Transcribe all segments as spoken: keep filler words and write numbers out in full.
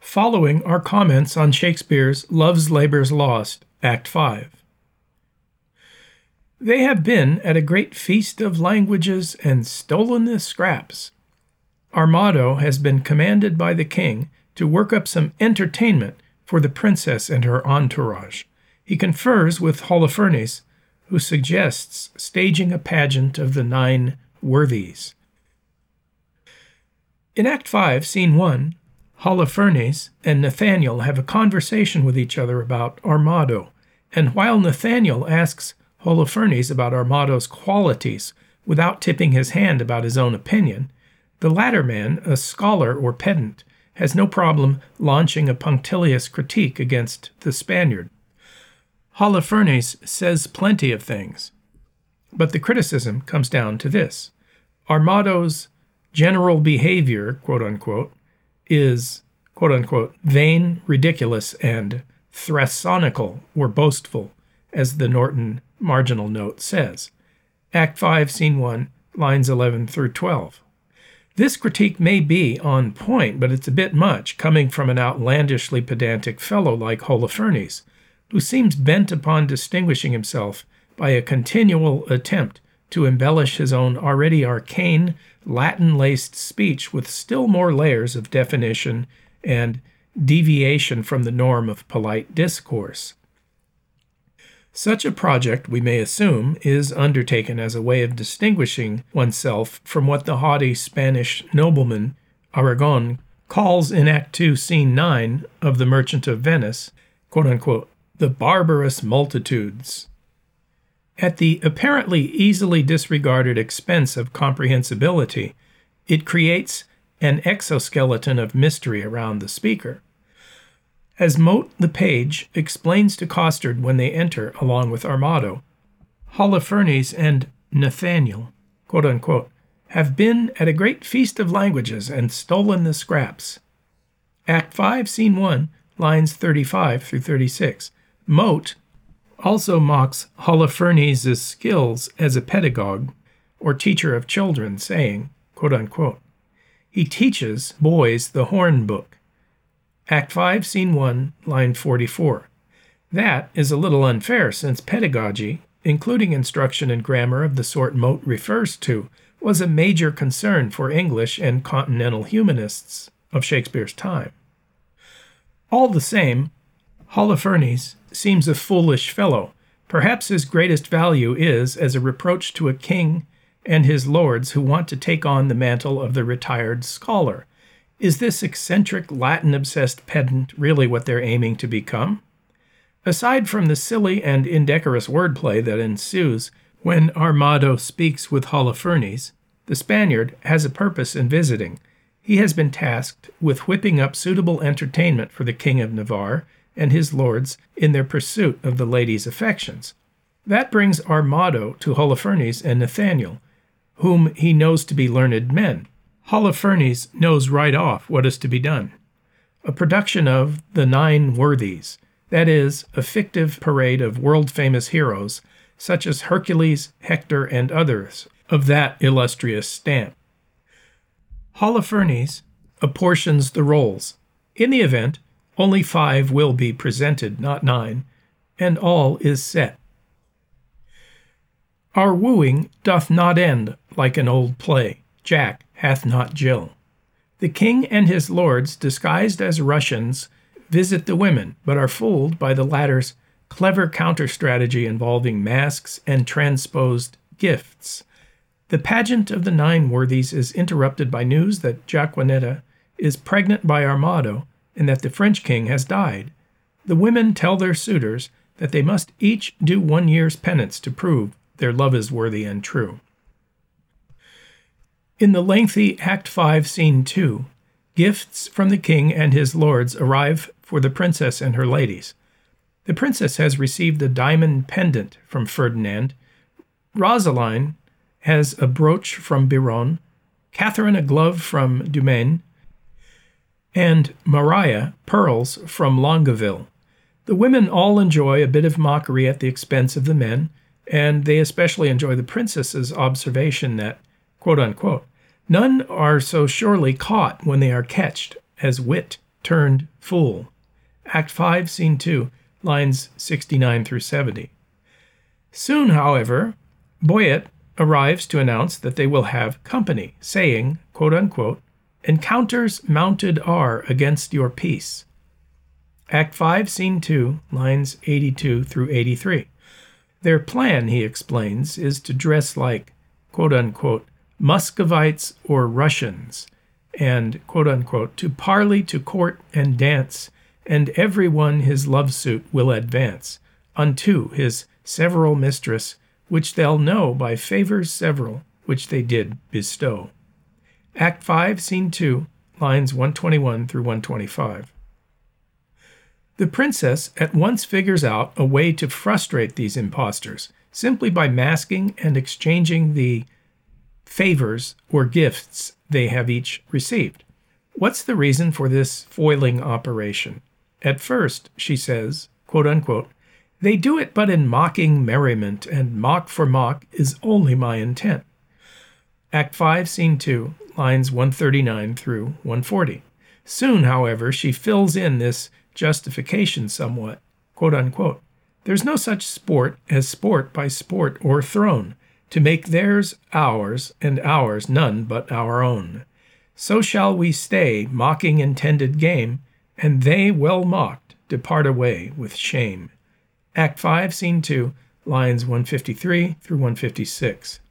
Following are comments on Shakespeare's Love's Labour's Lost, Act five. They have been at a great feast of languages and stolen the scraps. Armado has been commanded by the king to work up some entertainment for the princess and her entourage. He confers with Holofernes, who suggests staging a pageant of the nine worthies. In Act five, Scene one, Holofernes and Nathaniel have a conversation with each other about Armado, and while Nathaniel asks Holofernes about Armado's qualities without tipping his hand about his own opinion, the latter man, a scholar or pedant, has no problem launching a punctilious critique against the Spaniard. Holofernes says plenty of things, but the criticism comes down to this. Armado's general behavior, quote-unquote, is, quote-unquote, vain, ridiculous, and thrasonical, or boastful, as the Norton marginal note says. Act five, Scene one, lines eleven through twelve. This critique may be on point, but it's a bit much, coming from an outlandishly pedantic fellow like Holofernes, who seems bent upon distinguishing himself by a continual attempt to embellish his own already arcane, Latin-laced speech with still more layers of definition and deviation from the norm of polite discourse. Such a project, we may assume, is undertaken as a way of distinguishing oneself from what the haughty Spanish nobleman Aragon calls in Act two, Scene nine of The Merchant of Venice, quote-unquote, the barbarous multitudes. At the apparently easily disregarded expense of comprehensibility, it creates an exoskeleton of mystery around the speaker. As Mote the page explains to Costard when they enter along with Armado, Holofernes and Nathaniel, quote-unquote, have been at a great feast of languages and stolen the scraps. Act five, Scene one, lines thirty-five through thirty-six. Mote also mocks Holofernes' skills as a pedagogue or teacher of children, saying, quote-unquote, he teaches boys the horn book. Act five, Scene one, line forty-four. That is a little unfair, since pedagogy, including instruction in grammar of the sort Mote refers to, was a major concern for English and continental humanists of Shakespeare's time. All the same, Holofernes seems a foolish fellow. Perhaps his greatest value is as a reproach to a king and his lords who want to take on the mantle of the retired scholar. Is this eccentric, Latin-obsessed pedant really what they're aiming to become? Aside from the silly and indecorous wordplay that ensues when Armado speaks with Holofernes, the Spaniard has a purpose in visiting. He has been tasked with whipping up suitable entertainment for the King of Navarre and his lords in their pursuit of the lady's affections. That brings Armado to Holofernes and Nathaniel, whom he knows to be learned men. Holofernes knows right off what is to be done. A production of The Nine Worthies, that is, a fictive parade of world-famous heroes, such as Hercules, Hector, and others of that illustrious stamp. Holofernes apportions the roles. In the event, only five will be presented, not nine, and all is set. Our wooing doth not end like an old play. Jack hath not Jill. The king and his lords, disguised as Russians, visit the women, but are fooled by the latter's clever counter-strategy involving masks and transposed gifts. The pageant of the nine worthies is interrupted by news that Jaquenetta is pregnant by Armado and that the French king has died. The women tell their suitors that they must each do one year's penance to prove their love is worthy and true. In the lengthy Act five, Scene two, gifts from the king and his lords arrive for the princess and her ladies. The princess has received a diamond pendant from Ferdinand. Rosaline has a brooch from Biron, Catherine a glove from Dumaine, and Maria pearls from Longueville. The women all enjoy a bit of mockery at the expense of the men, and they especially enjoy the princess's observation that, quote-unquote, none are so surely caught when they are catched as wit, turned fool. Act five, Scene two, lines sixty-nine through seventy. Soon, however, Boyet arrives to announce that they will have company, saying, quote unquote, "Encounters mounted are against your peace." Act five, Scene two, lines eighty-two through eighty-three. Their plan, he explains, is to dress like, quote unquote, Muscovites or Russians, and, quote unquote, to parley, to court and dance, and every one his love suit will advance unto his several mistress, which they'll know by favors several which they did bestow. Act five, Scene two, lines one twenty-one through one twenty-five. The princess at once figures out a way to frustrate these impostors, simply by masking and exchanging the favors or gifts they have each received. What's the reason for this foiling operation? At first, she says, quote unquote, "They do it but in mocking merriment, and mock for mock is only my intent." Act five, Scene two, lines one thirty-nine through one forty. Soon, however, she fills in this justification somewhat, quote unquote, "There's no such sport as sport by sport o'erthrown, to make theirs ours, and ours none but our own. So shall we stay, mocking intended game, and they, well mocked, depart away with shame." Act five, Scene two, lines one fifty-three through one fifty-six.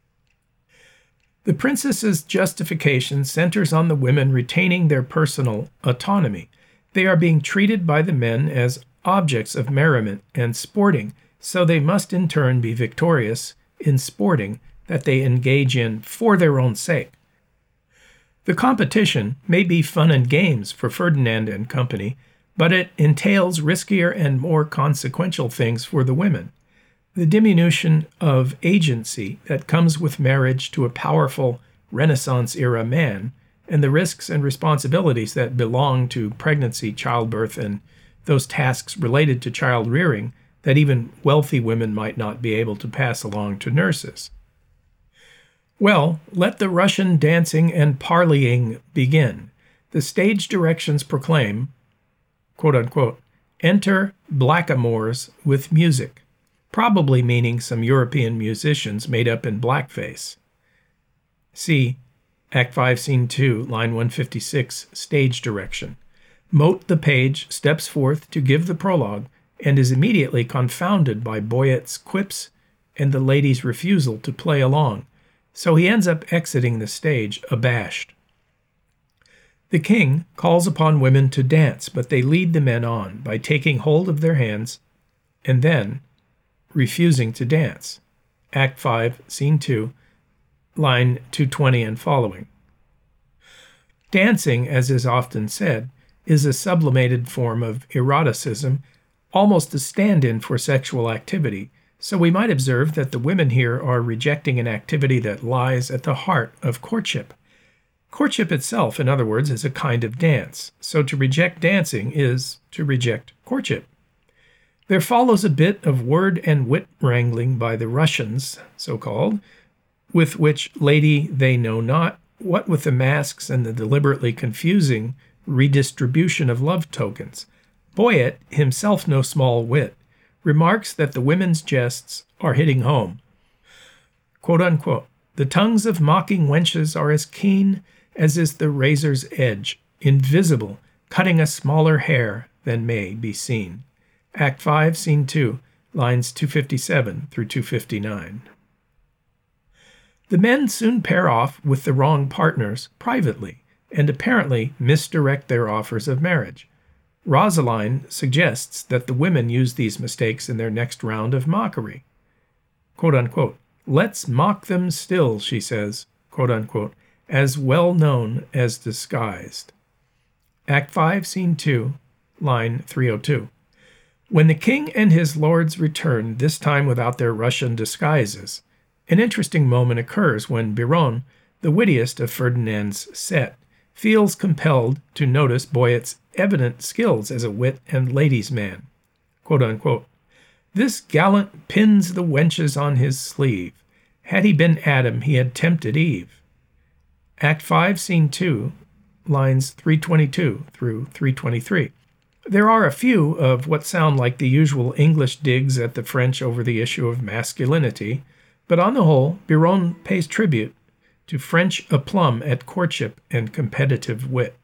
The princess's justification centers on the women retaining their personal autonomy. They are being treated by the men as objects of merriment and sporting, so they must in turn be victorious in sporting that they engage in for their own sake. The competition may be fun and games for Ferdinand and company, but it entails riskier and more consequential things for the women. The diminution of agency that comes with marriage to a powerful Renaissance-era man, and the risks and responsibilities that belong to pregnancy, childbirth, and those tasks related to child rearing that even wealthy women might not be able to pass along to nurses. Well, let the Russian dancing and parleying begin. The stage directions proclaim, quote unquote, "Enter blackamoors with music," probably meaning some European musicians made up in blackface. See Act five, Scene two, line one fifty-six, stage direction. Mote the page steps forth to give the prologue and is immediately confounded by Boyet's quips and the lady's refusal to play along, so he ends up exiting the stage abashed. The king calls upon women to dance, but they lead the men on by taking hold of their hands and then refusing to dance. Act five, Scene two, line two twenty and following. Dancing, as is often said, is a sublimated form of eroticism, almost a stand-in for sexual activity, so we might observe that the women here are rejecting an activity that lies at the heart of courtship. Courtship itself, in other words, is a kind of dance, so to reject dancing is to reject courtship. There follows a bit of word and wit wrangling by the Russians, so-called, with which lady they know not, what with the masks and the deliberately confusing redistribution of love tokens. Boyet, himself no small wit, remarks that the women's jests are hitting home. Quote unquote, "The tongues of mocking wenches are as keen as is the razor's edge, invisible, cutting a smaller hair than may be seen." Act five, Scene two, lines two fifty-seven through two fifty-nine. The men soon pair off with the wrong partners privately and apparently misdirect their offers of marriage. Rosaline suggests that the women use these mistakes in their next round of mockery. Quote unquote, "Let's mock them still," she says, quote unquote, "as well known as disguised." Act five, Scene two, line three oh two. When the king and his lords return, this time without their Russian disguises, an interesting moment occurs when Biron, the wittiest of Ferdinand's set, feels compelled to notice Boyet's evident skills as a wit and ladies' man. Quote unquote, "This gallant pins the wenches on his sleeve. Had he been Adam, he had tempted Eve." Act five, Scene two, lines three twenty-two through three twenty-three. There are a few of what sound like the usual English digs at the French over the issue of masculinity, but on the whole, Biron pays tribute to French aplomb at courtship and competitive wit.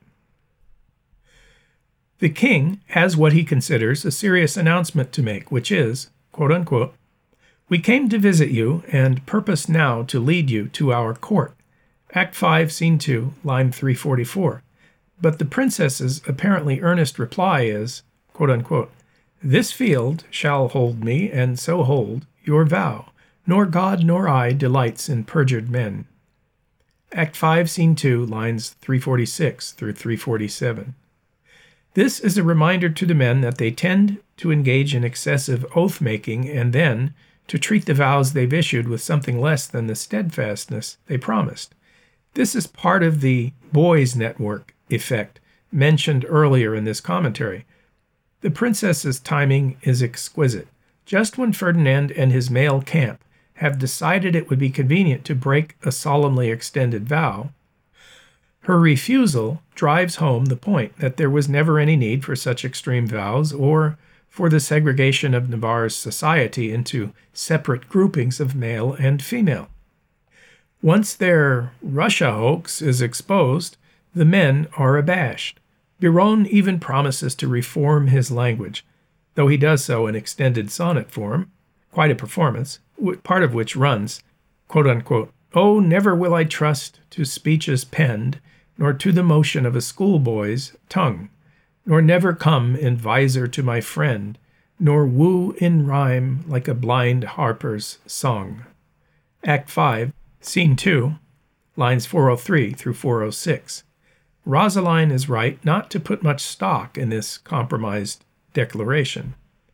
The king has what he considers a serious announcement to make, which is, quote unquote, "We came to visit you and purpose now to lead you to our court." Act five, Scene two, line three forty-four. But the princess's apparently earnest reply is, quote unquote, "This field shall hold me, and so hold your vow, nor God nor I delights in perjured men." Act five, Scene two, lines three forty-six through three forty-seven. This is a reminder to the men that they tend to engage in excessive oath-making and then to treat the vows they've issued with something less than the steadfastness they promised. This is part of the boys' network effect mentioned earlier in this commentary. The princess's timing is exquisite. Just when Ferdinand and his male camp have decided it would be convenient to break a solemnly extended vow, her refusal drives home the point that there was never any need for such extreme vows or for the segregation of Navarre's society into separate groupings of male and female. Once their Russia hoax is exposed, the men are abashed. Biron even promises to reform his language, though he does so in extended sonnet form, quite a performance, part of which runs, quote unquote, "Oh, never will I trust to speeches penned, nor to the motion of a schoolboy's tongue, nor never come in visor to my friend, nor woo in rhyme like a blind harper's song." Act five, Scene two, lines four oh three through four oh six. Rosaline is right not to put much stock in this compromised declaration.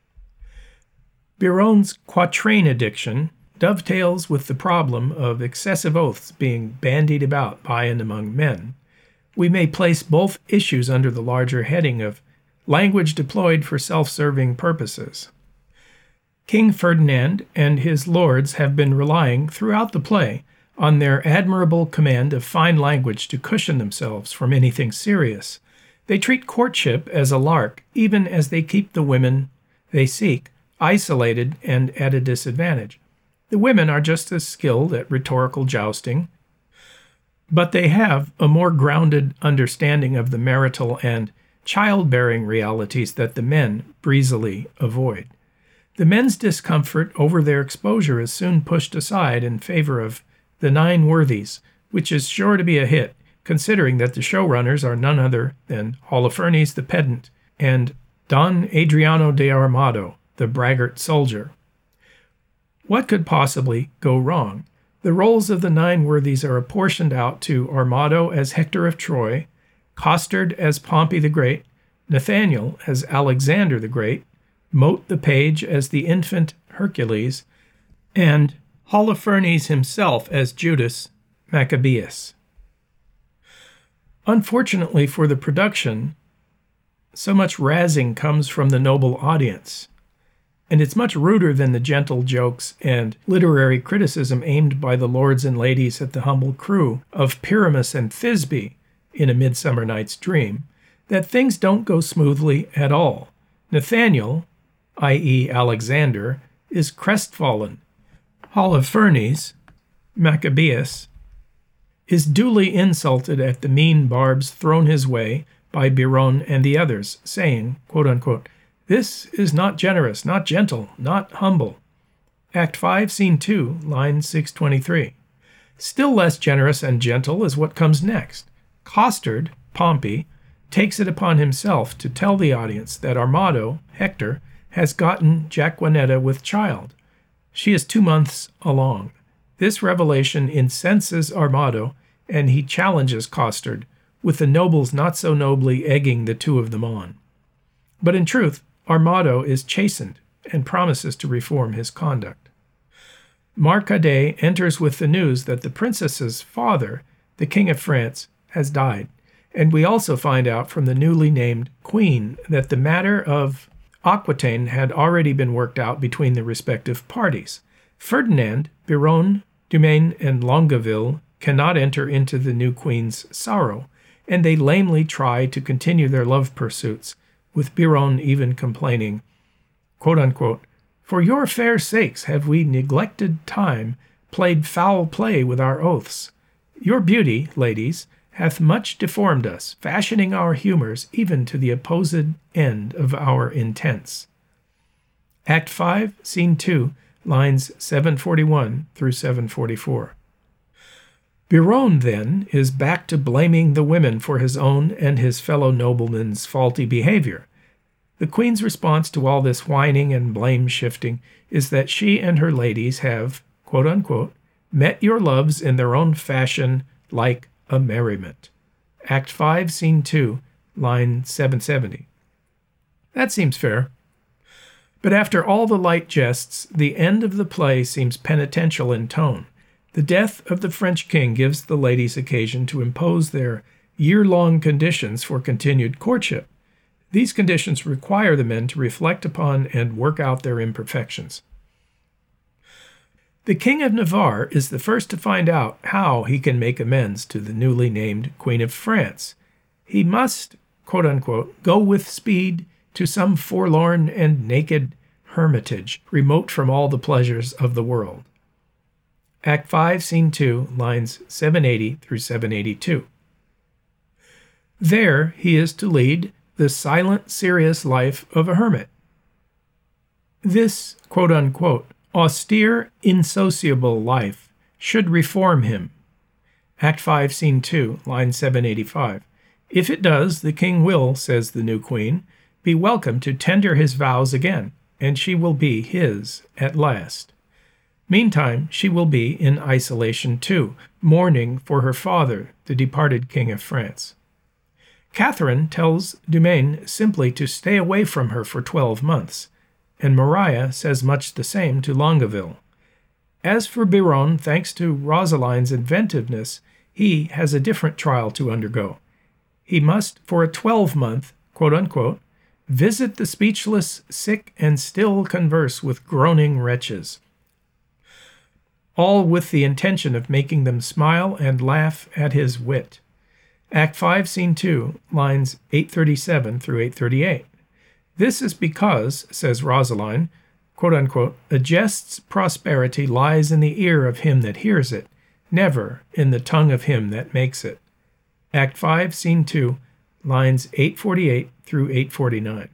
Biron's quatrain addiction dovetails with the problem of excessive oaths being bandied about by and among men. We may place both issues under the larger heading of language deployed for self-serving purposes. King Ferdinand and his lords have been relying throughout the play on their admirable command of fine language to cushion themselves from anything serious. They treat courtship as a lark, even as they keep the women they seek isolated and at a disadvantage. The women are just as skilled at rhetorical jousting, but they have a more grounded understanding of the marital and childbearing realities that the men breezily avoid. The men's discomfort over their exposure is soon pushed aside in favor of The Nine Worthies, which is sure to be a hit, considering that the showrunners are none other than Holofernes the pedant and Don Adriano de Armado, the braggart soldier. What could possibly go wrong? The roles of the Nine Worthies are apportioned out to Armado as Hector of Troy, Costard as Pompey the Great, Nathaniel as Alexander the Great, Moat the Page as the infant Hercules, and Holofernes himself as Judas Maccabeus. Unfortunately for the production, so much razzing comes from the noble audience, and it's much ruder than the gentle jokes and literary criticism aimed by the lords and ladies at the humble crew of Pyramus and Thisbe in A Midsummer Night's Dream, that things don't go smoothly at all. Nathaniel, that is. Alexander, is crestfallen. Holofernes, Maccabeus, is duly insulted at the mean barbs thrown his way by Biron and the others, saying, quote unquote, "This is not generous, not gentle, not humble." Act five, Scene two, line six twenty-three. Still less generous and gentle is what comes next. Costard, Pompey, takes it upon himself to tell the audience that Armado, Hector, has gotten Jaquenetta with child. She is two months along. This revelation incenses Armado, and he challenges Costard, with the nobles not so nobly egging the two of them on. But in truth, Armado is chastened and promises to reform his conduct. Marcadet enters with the news that the princess's father, the King of France, has died, and we also find out from the newly named queen that the matter of Aquitaine had already been worked out between the respective parties. Ferdinand, Biron, Dumaine, and Longueville cannot enter into the new queen's sorrow, and they lamely try to continue their love pursuits, with Biron even complaining, quote unquote, "For your fair sakes have we neglected time, played foul play with our oaths. Your beauty, ladies, hath much deformed us, fashioning our humours even to the opposed end of our intents." Act five, Scene two, lines seven forty-one through seven forty-four. Biron, then, is back to blaming the women for his own and his fellow noblemen's faulty behavior. The queen's response to all this whining and blame-shifting is that she and her ladies have, quote unquote, met your loves in their own fashion like a merriment. Act five, Scene two, line seven seventy. That seems fair. But after all the light jests, the end of the play seems penitential in tone. The death of the French king gives the ladies occasion to impose their year-long conditions for continued courtship. These conditions require the men to reflect upon and work out their imperfections. The King of Navarre is the first to find out how he can make amends to the newly named Queen of France. He must, quote unquote, go with speed to some forlorn and naked hermitage, remote from all the pleasures of the world. Act five, Scene two, lines seven eighty through seven eighty-two. There he is to lead the silent, serious life of a hermit. This, quote unquote, austere, insociable life should reform him. Act five, Scene two, line seven eighty-five. If it does, the king will, says the new queen, be welcome to tender his vows again, and she will be his at last. Meantime, she will be in isolation too, mourning for her father, the departed King of France. Catherine tells Dumaine simply to stay away from her for twelve months, and Maria says much the same to Longueville. As for Biron, thanks to Rosaline's inventiveness, he has a different trial to undergo. He must, for a twelve-month, quote-unquote, visit the speechless, sick, and still converse with groaning wretches, all with the intention of making them smile and laugh at his wit. Act five, Scene two, lines eight thirty-seven through eight thirty-eight. This is because, says Rosaline, quote unquote, a jest's prosperity lies in the ear of him that hears it, never in the tongue of him that makes it. Act five, Scene two, lines eight forty-eight through eight forty-nine.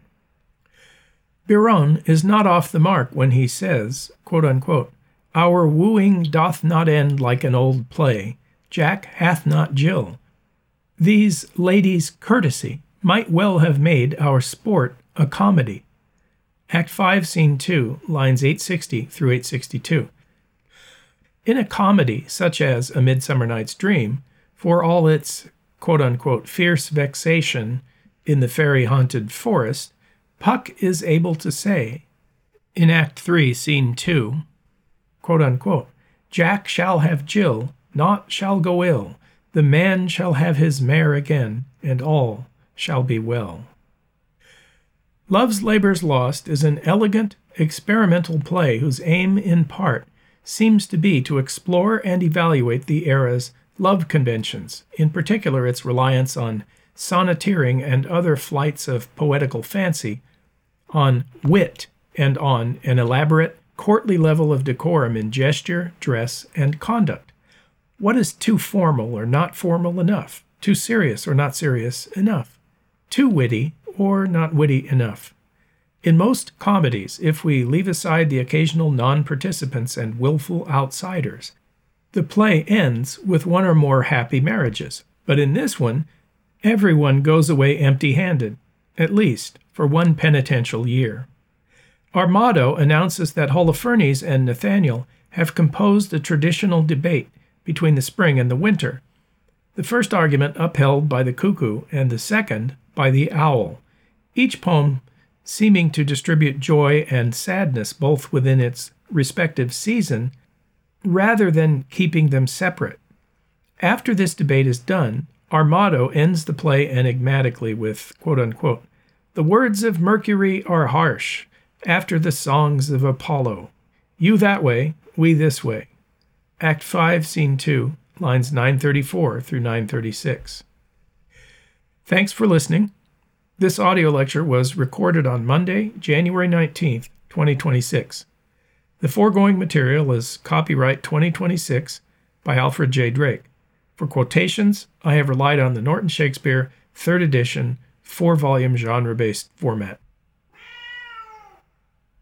Biron is not off the mark when he says, quote unquote, our wooing doth not end like an old play. Jack hath not Jill. These ladies' courtesy might well have made our sport a comedy. Act five, Scene two, lines eight sixty through eight sixty-two. In a comedy such as A Midsummer Night's Dream, for all its quote-unquote fierce vexation in the fairy-haunted forest, Puck is able to say, in Act three, Scene two, quote unquote, Jack shall have Jill, naught shall go ill, the man shall have his mare again, and all shall be well. Love's Labour's Lost is an elegant, experimental play whose aim, in part, seems to be to explore and evaluate the era's love conventions, in particular its reliance on sonneteering and other flights of poetical fancy, on wit, and on an elaborate, courtly level of decorum in gesture, dress, and conduct. What is too formal or not formal enough? Too serious or not serious enough? Too witty or not witty enough? In most comedies, if we leave aside the occasional non-participants and willful outsiders, the play ends with one or more happy marriages. But in this one, everyone goes away empty-handed, at least for one penitential year. Our motto announces that Holofernes and Nathaniel have composed a traditional debate between the spring and the winter, the first argument upheld by the cuckoo and the second by the owl, each poem seeming to distribute joy and sadness both within its respective season, rather than keeping them separate. After this debate is done, our motto ends the play enigmatically with, quote unquote, the words of Mercury are harsh, after the songs of Apollo. You that way, we this way. Act five, Scene two, lines nine thirty-four through nine thirty-six. Thanks for listening. This audio lecture was recorded on Monday, January nineteenth, twenty twenty-six. The foregoing material is copyright twenty twenty-six by Alfred J. Drake. For quotations, I have relied on the Norton Shakespeare third edition, four-volume genre-based format.